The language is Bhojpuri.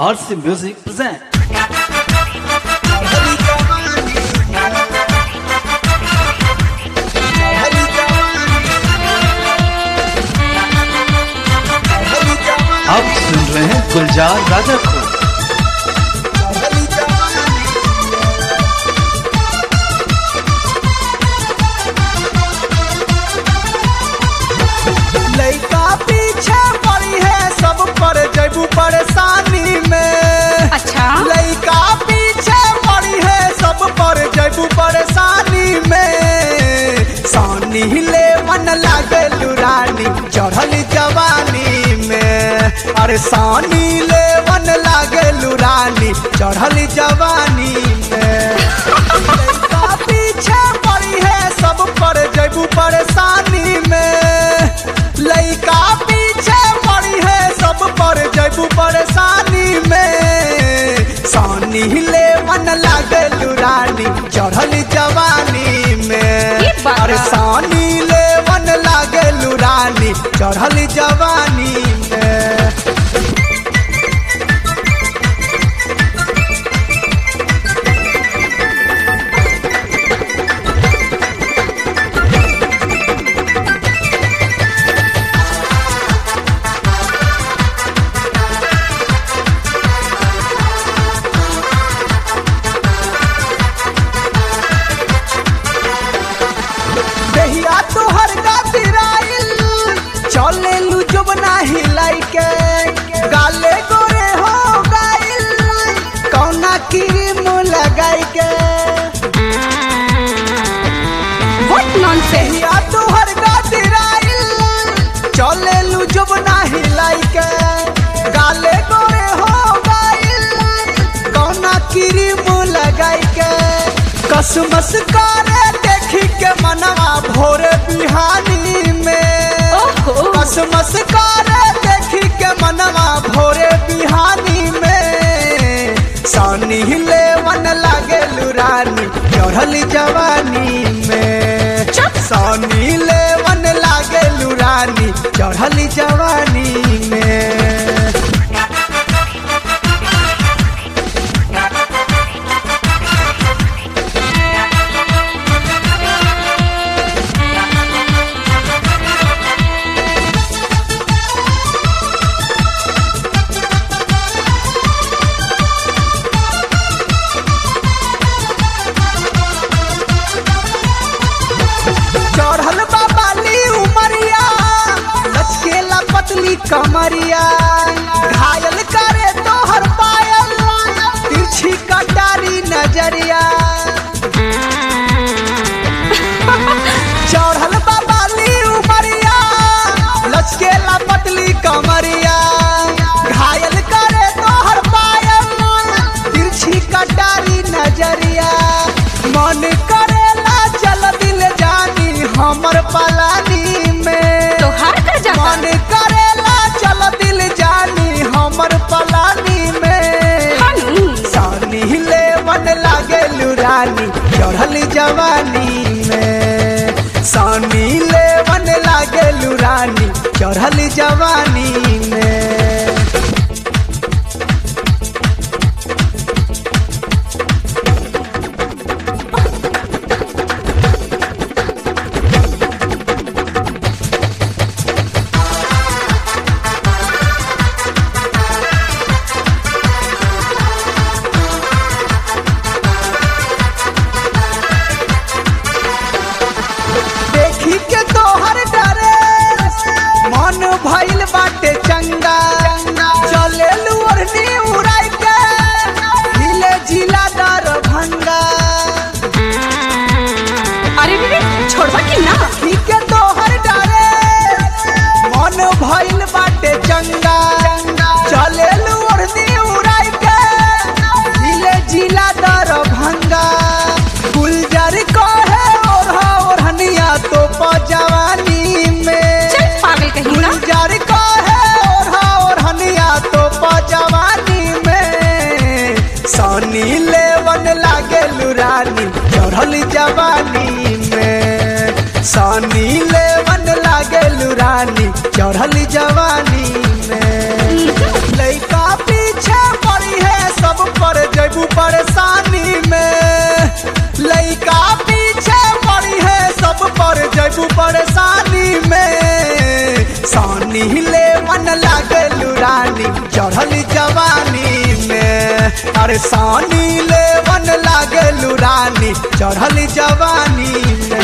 RC Music present. आप सुन रहे हैं गुलजार राजा को। लइका पीछे पड़ी है सब पर जैबू परेशानी में। अच्छा लइका पीछे पड़ी है सब पर जैबू परेशानी में। सानी ले मन लागे लुरानी चढ़ल जवानी में। अरे सानी ले मन लागे लुरानी चढ़ल जवानी में। लइका पीछे पड़ी है सब पर जैबू परेशानी में। लइका पीछे पड़ी है सब पर जैबू परेशानी में। सानी ले मन लागे लुरानी चढ़ल जवानी में। अरे सानी ले मन लागे लुरानी चढ़ल जवानी में। देहिया तोहर गातिराइल चले लू जब नाही लाइके। गाले गोरे हो गाइल कौना क्रीम लगाई के। What nonsense. देहिया तोहर गातिराइल चले लू जब नाही लाइके। गाले गोरे हो गाइल कौना क्रीम लगाई के। कसमस करे देखी के मनवा भोरे बिहानी में। कसमस करे देखी के मनवा भोरे बिहानी में। सानी ले मन लागे लुरानी चढ़ल जवानी में। सानी ले मन लागे लुरानी चढ़ल जवानी में। चढ़ल बाबाली उमरिया लचकेला पतली कमरिया। घायल करे तोहर पायल तिरछी कटारी नजरिया। चढ़ल बाबाली उमरिया लचकेला पतली कमरिया। घायल करे तोहर पायल तिरछी कटारी नजरिया। मन करेला चल दिल जानी हमर पलानी में। मन करेला चल दिल जानी हमर पलानी में। सानी ले मन लागे लुरानी चढ़ल जवानी में। सानी ले मन लागे लुरानी चढ़ल जवानी में। देखी के तोहर डरे मन भइल बाटे चंगा। चले लुअरनी उड़ाई के हिले जिला दरभंगा। अरे छोड़वा कि ना। देखी के तोहर डरे मन भइल बाटे चंगा। चले लुअरनी उड़ाई के हिले जिला दरभंगा। गुलजार कहे ओढ़ा ओढ़निया तो जवानी में। गुलजार कहे ओढ़ा ओढ़निया तो जवानी में। सानी ले मन लागे लुरानी चढ़ल जवानी में। सानी ले मन लागे लुरानी चढ़ल जवानी में। लइका पीछे सनी ले मन लागे लुरानी चढ़ल जवानी में। अरे सनी ले मन लागे लुरानी चढ़ल जवानी में।